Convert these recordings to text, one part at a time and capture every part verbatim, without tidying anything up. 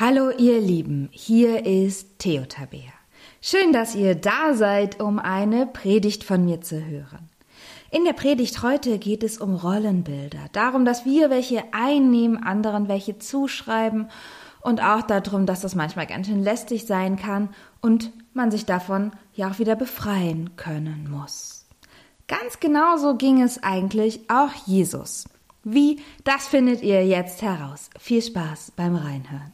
Hallo ihr Lieben, hier ist Theo Tabea. Schön, dass ihr da seid, um eine Predigt von mir zu hören. In der Predigt heute geht es um Rollenbilder, darum, dass wir welche einnehmen, anderen welche zuschreiben und auch darum, dass das manchmal ganz schön lästig sein kann und man sich davon ja auch wieder befreien können muss. Ganz genauso ging es eigentlich auch Jesus. Wie, das findet ihr jetzt heraus. Viel Spaß beim Reinhören.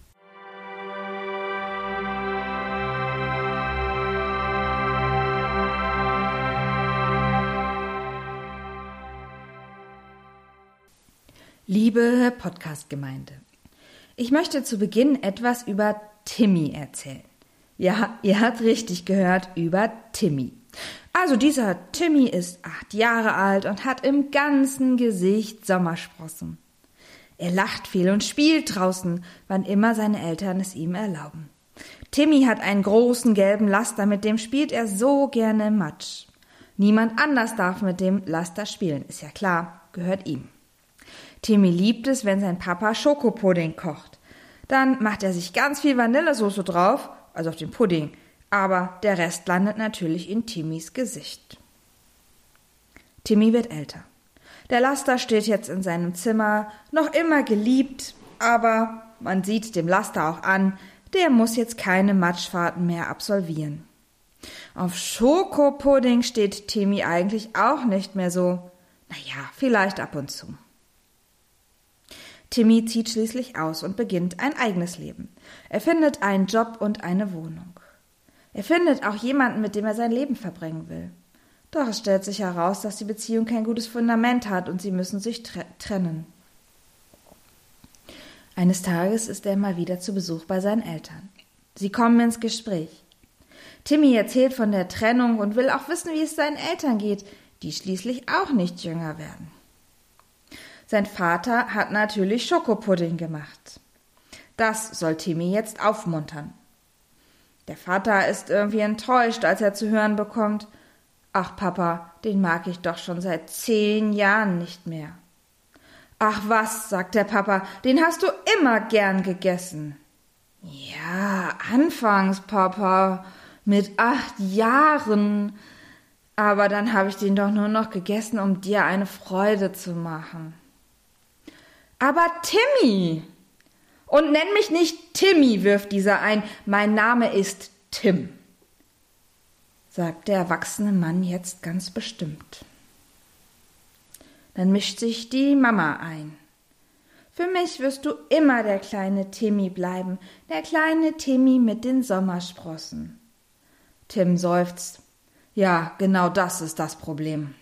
Liebe Podcast-Gemeinde, ich möchte zu Beginn etwas über Timmy erzählen. Ja, ihr habt richtig gehört, über Timmy. Also dieser Timmy ist acht Jahre alt und hat im ganzen Gesicht Sommersprossen. Er lacht viel und spielt draußen, wann immer seine Eltern es ihm erlauben. Timmy hat einen großen gelben Laster, mit dem spielt er so gerne im Matsch. Niemand anders darf mit dem Laster spielen, ist ja klar, gehört ihm. Timmy liebt es, wenn sein Papa Schokopudding kocht. Dann macht er sich ganz viel Vanillesoße drauf, also auf den Pudding, aber der Rest landet natürlich in Timmys Gesicht. Timmy wird älter. Der Laster steht jetzt in seinem Zimmer, noch immer geliebt, aber man sieht dem Laster auch an, der muss jetzt keine Matschfahrten mehr absolvieren. Auf Schokopudding steht Timmy eigentlich auch nicht mehr so. Naja, vielleicht ab und zu. Timmy zieht schließlich aus und beginnt ein eigenes Leben. Er findet einen Job und eine Wohnung. Er findet auch jemanden, mit dem er sein Leben verbringen will. Doch es stellt sich heraus, dass die Beziehung kein gutes Fundament hat und sie müssen sich tre- trennen. Eines Tages ist er mal wieder zu Besuch bei seinen Eltern. Sie kommen ins Gespräch. Timmy erzählt von der Trennung und will auch wissen, wie es seinen Eltern geht, die schließlich auch nicht jünger werden. Sein Vater hat natürlich Schokopudding gemacht. Das soll Timmy jetzt aufmuntern. Der Vater ist irgendwie enttäuscht, als er zu hören bekommt: Ach Papa, den mag ich doch schon seit zehn Jahren nicht mehr. Ach was, sagt der Papa, den hast du immer gern gegessen. Ja, anfangs, Papa, mit acht Jahren. Aber dann habe ich den doch nur noch gegessen, um dir eine Freude zu machen. Aber Timmy! Und nenn mich nicht Timmy, wirft dieser ein. Mein Name ist Tim, sagt der erwachsene Mann jetzt ganz bestimmt. Dann mischt sich die Mama ein. Für mich wirst du immer der kleine Timmy bleiben, der kleine Timmy mit den Sommersprossen. Tim seufzt. Ja, genau das ist das Problem.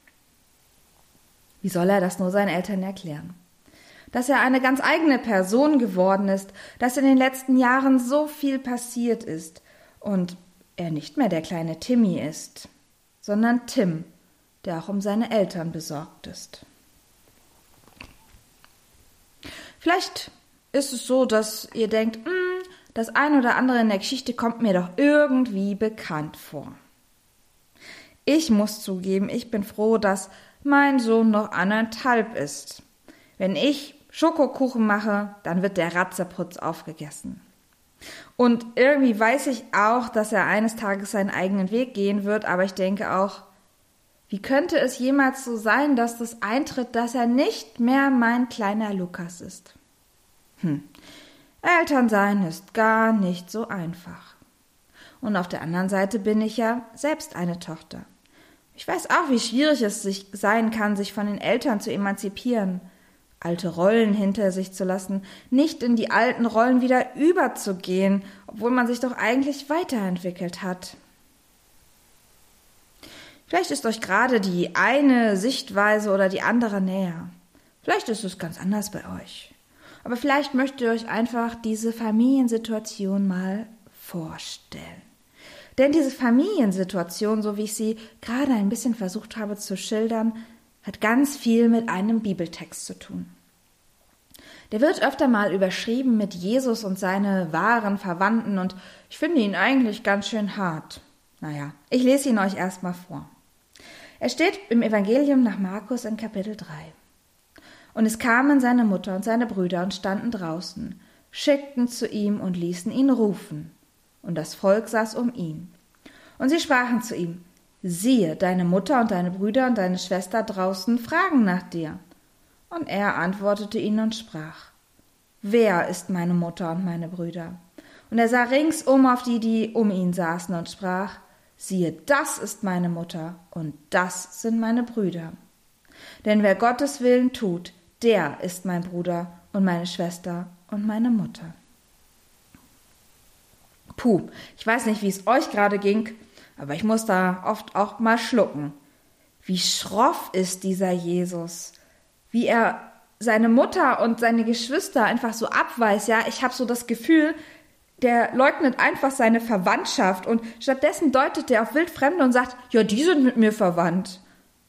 Wie soll er das nur seinen Eltern erklären? Dass er eine ganz eigene Person geworden ist, dass in den letzten Jahren so viel passiert ist und er nicht mehr der kleine Timmy ist, sondern Tim, der auch um seine Eltern besorgt ist. Vielleicht ist es so, dass ihr denkt, das ein oder andere in der Geschichte kommt mir doch irgendwie bekannt vor. Ich muss zugeben, ich bin froh, dass mein Sohn noch anderthalb ist. Wenn ich Schokokuchen mache, dann wird der Ratzeputz aufgegessen. Und irgendwie weiß ich auch, dass er eines Tages seinen eigenen Weg gehen wird, aber ich denke auch, wie könnte es jemals so sein, dass das eintritt, dass er nicht mehr mein kleiner Lukas ist? Hm, Elternsein ist gar nicht so einfach. Und auf der anderen Seite bin ich ja selbst eine Tochter. Ich weiß auch, wie schwierig es sich sein kann, sich von den Eltern zu emanzipieren, alte Rollen hinter sich zu lassen, nicht in die alten Rollen wieder überzugehen, obwohl man sich doch eigentlich weiterentwickelt hat. Vielleicht ist euch gerade die eine Sichtweise oder die andere näher. Vielleicht ist es ganz anders bei euch. Aber vielleicht möchtet ihr euch einfach diese Familiensituation mal vorstellen. Denn diese Familiensituation, so wie ich sie gerade ein bisschen versucht habe zu schildern, hat ganz viel mit einem Bibeltext zu tun. Der wird öfter mal überschrieben mit Jesus und seine wahren Verwandten und ich finde ihn eigentlich ganz schön hart. Naja, ich lese ihn euch erstmal vor. Er steht im Evangelium nach Markus in Kapitel drei. Und es kamen seine Mutter und seine Brüder und standen draußen, schickten zu ihm und ließen ihn rufen. Und das Volk saß um ihn. Und sie sprachen zu ihm: Siehe, deine Mutter und deine Brüder und deine Schwester draußen fragen nach dir. Und er antwortete ihnen und sprach: Wer ist meine Mutter und meine Brüder? Und er sah ringsum auf die, die um ihn saßen, und sprach: Siehe, das ist meine Mutter und das sind meine Brüder. Denn wer Gottes Willen tut, der ist mein Bruder und meine Schwester und meine Mutter. Puh, ich weiß nicht, wie es euch gerade ging, aber ich muss da oft auch mal schlucken. Wie schroff ist dieser Jesus, wie er seine Mutter und seine Geschwister einfach so abweist. Ja, ich habe so das Gefühl, der leugnet einfach seine Verwandtschaft und stattdessen deutet er auf Wildfremde und sagt: Ja, die sind mit mir verwandt.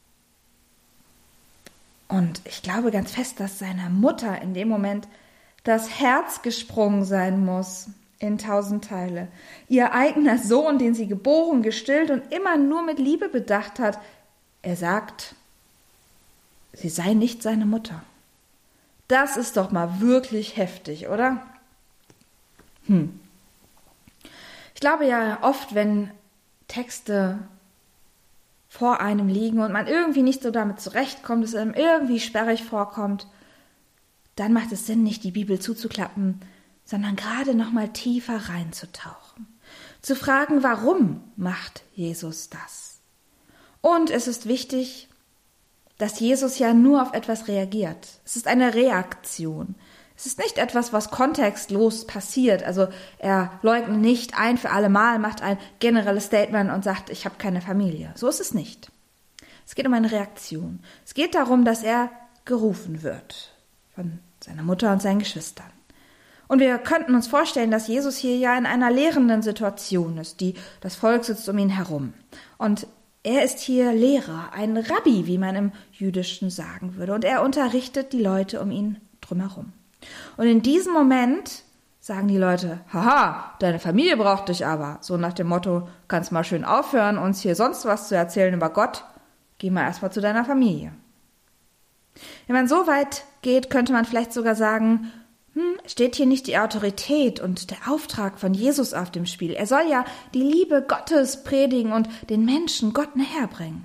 Und ich glaube ganz fest, dass seiner Mutter in dem Moment das Herz gesprungen sein muss in tausend Teile. Ihr eigener Sohn, den sie geboren, gestillt und immer nur mit Liebe bedacht hat, er sagt, sie sei nicht seine Mutter. Das ist doch mal wirklich heftig, oder? Hm. Ich glaube ja oft, wenn Texte vor einem liegen und man irgendwie nicht so damit zurechtkommt, es einem irgendwie sperrig vorkommt, dann macht es Sinn, nicht die Bibel zuzuklappen, sondern gerade noch mal tiefer reinzutauchen. Zu fragen, warum macht Jesus das? Und es ist wichtig, dass Jesus ja nur auf etwas reagiert. Es ist eine Reaktion. Es ist nicht etwas, was kontextlos passiert. Also er leugnet nicht ein für alle Mal, macht ein generelles Statement und sagt, ich habe keine Familie. So ist es nicht. Es geht um eine Reaktion. Es geht darum, dass er gerufen wird von seiner Mutter und seinen Geschwistern. Und wir könnten uns vorstellen, dass Jesus hier ja in einer lehrenden Situation ist. Die, das Volk sitzt um ihn herum. Und er ist hier Lehrer, ein Rabbi, wie man im Jüdischen sagen würde. Und er unterrichtet die Leute um ihn drumherum. Und in diesem Moment sagen die Leute, haha, deine Familie braucht dich aber. So nach dem Motto, kannst mal schön aufhören, uns hier sonst was zu erzählen über Gott. Geh mal erstmal zu deiner Familie. Wenn man so weit geht, könnte man vielleicht sogar sagen, hm, steht hier nicht die Autorität und der Auftrag von Jesus auf dem Spiel? Er soll ja die Liebe Gottes predigen und den Menschen Gott näher bringen.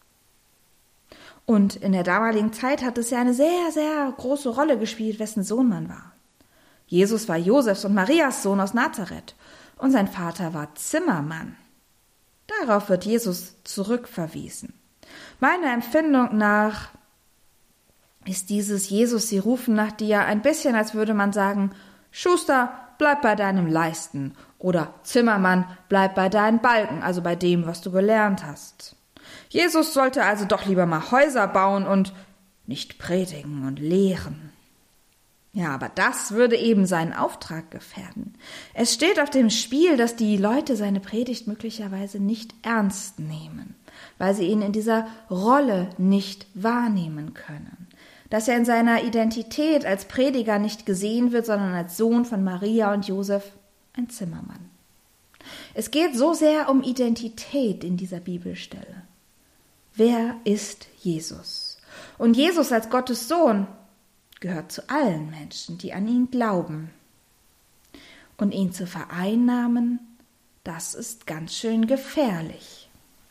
Und in der damaligen Zeit hat es ja eine sehr, sehr große Rolle gespielt, wessen Sohn man war. Jesus war Josefs und Marias Sohn aus Nazareth und sein Vater war Zimmermann. Darauf wird Jesus zurückverwiesen. Meiner Empfindung nach ist dieses Jesus, sie rufen nach dir, ein bisschen, als würde man sagen, Schuster, bleib bei deinem Leisten oder Zimmermann, bleib bei deinen Balken, also bei dem, was du gelernt hast. Jesus sollte also doch lieber mal Häuser bauen und nicht predigen und lehren. Ja, aber das würde eben seinen Auftrag gefährden. Es steht auf dem Spiel, dass die Leute seine Predigt möglicherweise nicht ernst nehmen, weil sie ihn in dieser Rolle nicht wahrnehmen können. Dass er in seiner Identität als Prediger nicht gesehen wird, sondern als Sohn von Maria und Josef, ein Zimmermann. Es geht so sehr um Identität in dieser Bibelstelle. Wer ist Jesus? Und Jesus als Gottes Sohn gehört zu allen Menschen, die an ihn glauben. Und ihn zu vereinnahmen, das ist ganz schön gefährlich.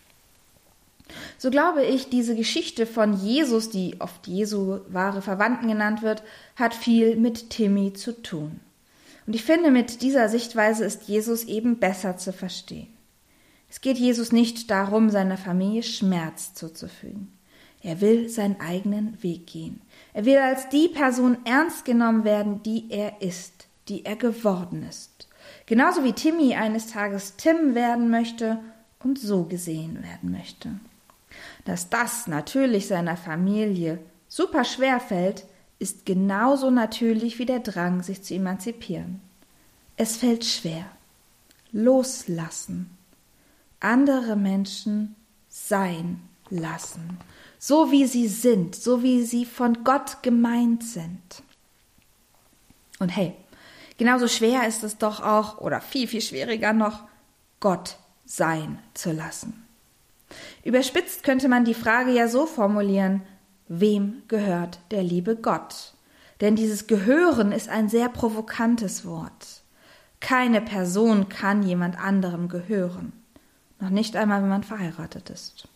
So glaube ich, diese Geschichte von Jesus, die oft Jesu wahre Verwandten genannt wird, hat viel mit Timmy zu tun. Und ich finde, mit dieser Sichtweise ist Jesus eben besser zu verstehen. Es geht Jesus nicht darum, seiner Familie Schmerz zuzufügen. Er will seinen eigenen Weg gehen. Er will als die Person ernst genommen werden, die er ist, die er geworden ist. Genauso wie Timmy eines Tages Tim werden möchte und so gesehen werden möchte. Dass das natürlich seiner Familie super schwer fällt, ist genauso natürlich wie der Drang, sich zu emanzipieren. Es fällt schwer. Loslassen. Andere Menschen sein lassen. So wie sie sind, so wie sie von Gott gemeint sind. Und hey, genauso schwer ist es doch auch, oder viel, viel schwieriger noch, Gott sein zu lassen. Überspitzt könnte man die Frage ja so formulieren, wem gehört der liebe Gott? Denn dieses Gehören ist ein sehr provokantes Wort. Keine Person kann jemand anderem gehören. Noch nicht einmal, wenn man verheiratet ist.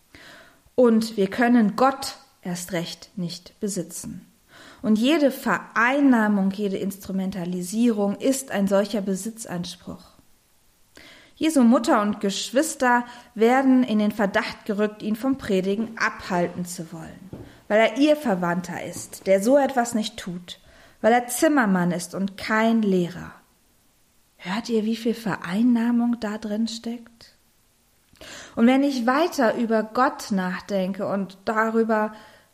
Und wir können Gott erst recht nicht besitzen. Und jede Vereinnahmung, jede Instrumentalisierung ist ein solcher Besitzanspruch. Jesu Mutter und Geschwister werden in den Verdacht gerückt, ihn vom Predigen abhalten zu wollen, weil er ihr Verwandter ist, der so etwas nicht tut, weil er Zimmermann ist und kein Lehrer. Hört ihr, wie viel Vereinnahmung da drin steckt? Und wenn ich weiter über Gott nachdenke und darüber,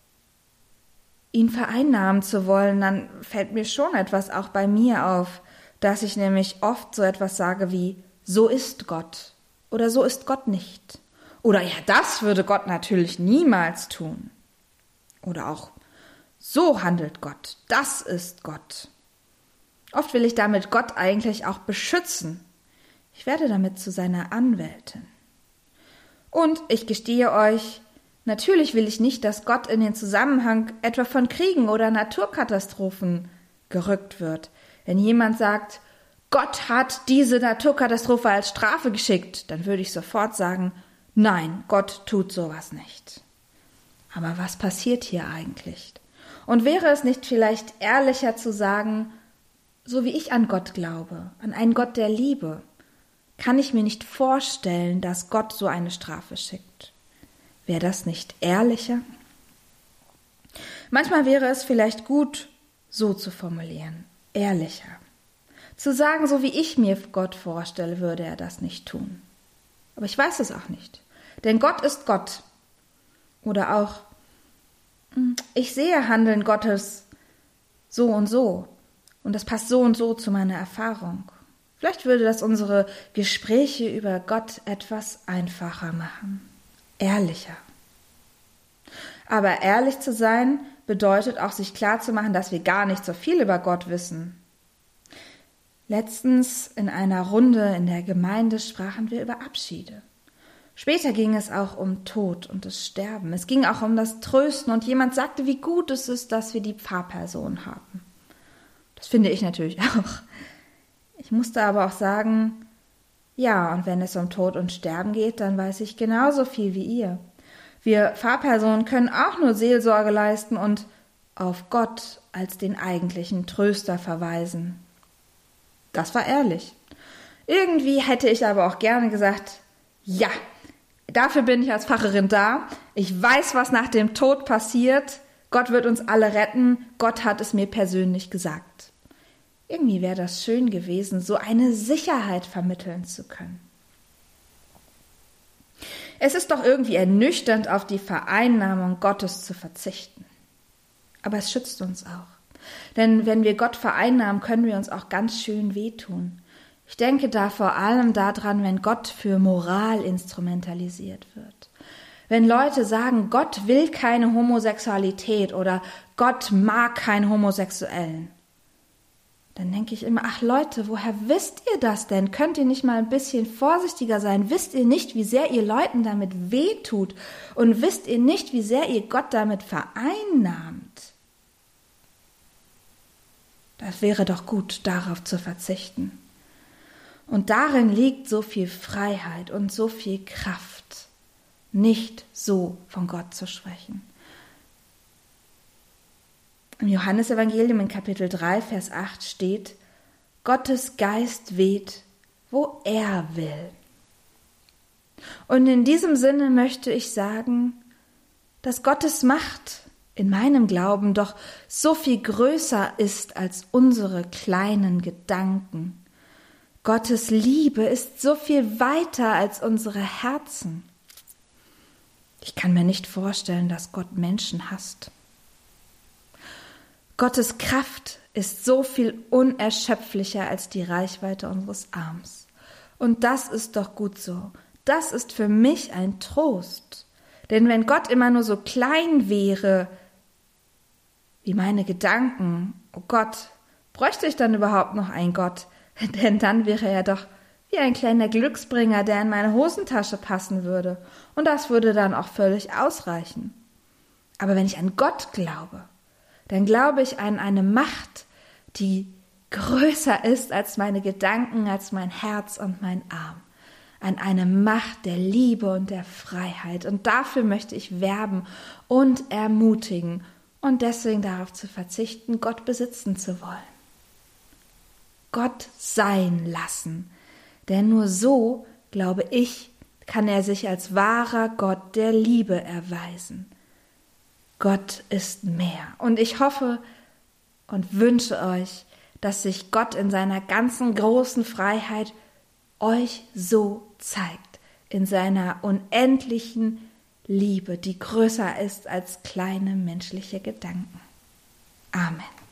ihn vereinnahmen zu wollen, dann fällt mir schon etwas auch bei mir auf, dass ich nämlich oft so etwas sage wie, so ist Gott oder so ist Gott nicht. Oder ja, das würde Gott natürlich niemals tun. Oder auch, so handelt Gott, das ist Gott. Oft will ich damit Gott eigentlich auch beschützen. Ich werde damit zu seiner Anwältin. Und ich gestehe euch, natürlich will ich nicht, dass Gott in den Zusammenhang etwa von Kriegen oder Naturkatastrophen gerückt wird. Wenn jemand sagt, Gott hat diese Naturkatastrophe als Strafe geschickt, dann würde ich sofort sagen, nein, Gott tut sowas nicht. Aber was passiert hier eigentlich? Und wäre es nicht vielleicht ehrlicher zu sagen, so wie ich an Gott glaube, an einen Gott der Liebe, kann ich mir nicht vorstellen, dass Gott so eine Strafe schickt. Wäre das nicht ehrlicher? Manchmal wäre es vielleicht gut, so zu formulieren, ehrlicher. Zu sagen, so wie ich mir Gott vorstelle, würde er das nicht tun. Aber ich weiß es auch nicht. Denn Gott ist Gott. Oder auch, ich sehe Handeln Gottes so und so. Und das passt so und so zu meiner Erfahrung. Vielleicht würde das unsere Gespräche über Gott etwas einfacher machen. Ehrlicher. Aber ehrlich zu sein bedeutet auch, sich klarzumachen, dass wir gar nicht so viel über Gott wissen. Letztens in einer Runde in der Gemeinde sprachen wir über Abschiede. Später ging es auch um Tod und das Sterben. Es ging auch um das Trösten und jemand sagte, wie gut es ist, dass wir die Pfarrperson haben. Das finde ich natürlich auch. Ich musste aber auch sagen, ja, und wenn es um Tod und Sterben geht, dann weiß ich genauso viel wie ihr. Wir Pfarrpersonen können auch nur Seelsorge leisten und auf Gott als den eigentlichen Tröster verweisen. Das war ehrlich. Irgendwie hätte ich aber auch gerne gesagt, ja, dafür bin ich als Pfarrerin da. Ich weiß, was nach dem Tod passiert. Gott wird uns alle retten. Gott hat es mir persönlich gesagt. Irgendwie wäre das schön gewesen, so eine Sicherheit vermitteln zu können. Es ist doch irgendwie ernüchternd, auf die Vereinnahmung Gottes zu verzichten. Aber es schützt uns auch. Denn wenn wir Gott vereinnahmen, können wir uns auch ganz schön wehtun. Ich denke da vor allem daran, wenn Gott für Moral instrumentalisiert wird. Wenn Leute sagen, Gott will keine Homosexualität oder Gott mag keinen Homosexuellen, dann denke ich immer, ach Leute, woher wisst ihr das denn? Könnt ihr nicht mal ein bisschen vorsichtiger sein? Wisst ihr nicht, wie sehr ihr Leuten damit wehtut? Und wisst ihr nicht, wie sehr ihr Gott damit vereinnahmt? Das wäre doch gut, darauf zu verzichten. Und darin liegt so viel Freiheit und so viel Kraft, nicht so von Gott zu sprechen. Im Johannesevangelium in Kapitel drei, Vers acht steht, Gottes Geist weht, wo er will. Und in diesem Sinne möchte ich sagen, dass Gottes Macht in meinem Glauben doch so viel größer ist als unsere kleinen Gedanken. Gottes Liebe ist so viel weiter als unsere Herzen. Ich kann mir nicht vorstellen, dass Gott Menschen hasst. Gottes Kraft ist so viel unerschöpflicher als die Reichweite unseres Arms. Und das ist doch gut so. Das ist für mich ein Trost. Denn wenn Gott immer nur so klein wäre, wie meine Gedanken, oh Gott, bräuchte ich dann überhaupt noch einen Gott? Denn dann wäre er doch wie ein kleiner Glücksbringer, der in meine Hosentasche passen würde. Und das würde dann auch völlig ausreichen. Aber wenn ich an Gott glaube, dann glaube ich an eine Macht, die größer ist als meine Gedanken, als mein Herz und mein Arm. An eine Macht der Liebe und der Freiheit. Und dafür möchte ich werben und ermutigen und deswegen darauf zu verzichten, Gott besitzen zu wollen. Gott sein lassen. Denn nur so, glaube ich, kann er sich als wahrer Gott der Liebe erweisen. Gott ist mehr. Und ich hoffe und wünsche euch, dass sich Gott in seiner ganzen großen Freiheit euch so zeigt, in seiner unendlichen Liebe, die größer ist als kleine menschliche Gedanken. Amen.